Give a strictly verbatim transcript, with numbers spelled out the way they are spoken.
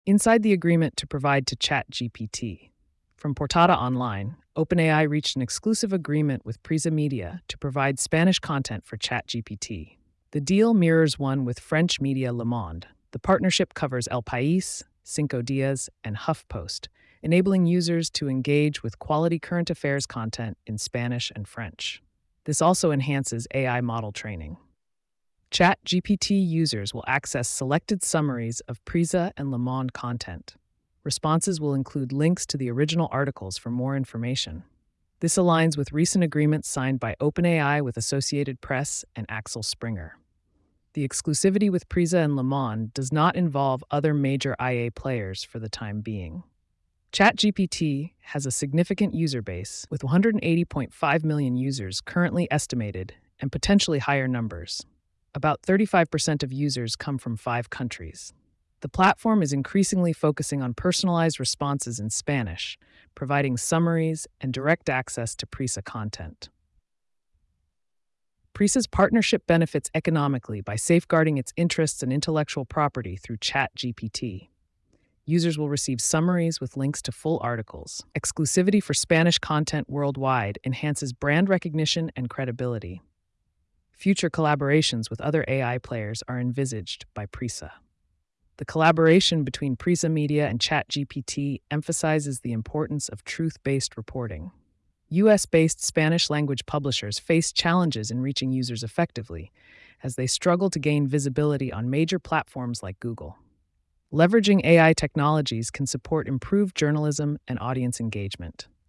Inside the agreement to provide to ChatGPT. From Portada Online, OpenAI reached an exclusive agreement with Prisa Media to provide Spanish content for ChatGPT. The deal mirrors one with French media Le Monde. The partnership covers El País, Cinco Días, and HuffPost, enabling users to engage with quality current affairs content in Spanish and French. This also enhances A I model training. ChatGPT users will access selected summaries of Prisa and Le Monde content. Responses will include links to the original articles for more information. This aligns with recent agreements signed by OpenAI with Associated Press and Axel Springer. The exclusivity with Prisa and Le Monde does not involve other major I A players for the time being. ChatGPT has a significant user base, with one hundred eighty point five million users currently estimated, and potentially higher numbers. About thirty-five percent of users come from five countries. The platform is increasingly focusing on personalized responses in Spanish, providing summaries and direct access to Prisa content. Prisa's partnership benefits economically by safeguarding its interests and intellectual property through ChatGPT. Users will receive summaries with links to full articles. Exclusivity for Spanish content worldwide enhances brand recognition and credibility. Future collaborations with other A I players are envisaged by Prisa. The collaboration between Prisa Media and ChatGPT emphasizes the importance of truth-based reporting. U S-based Spanish-language publishers face challenges in reaching users effectively, as they struggle to gain visibility on major platforms like Google. Leveraging A I technologies can support improved journalism and audience engagement.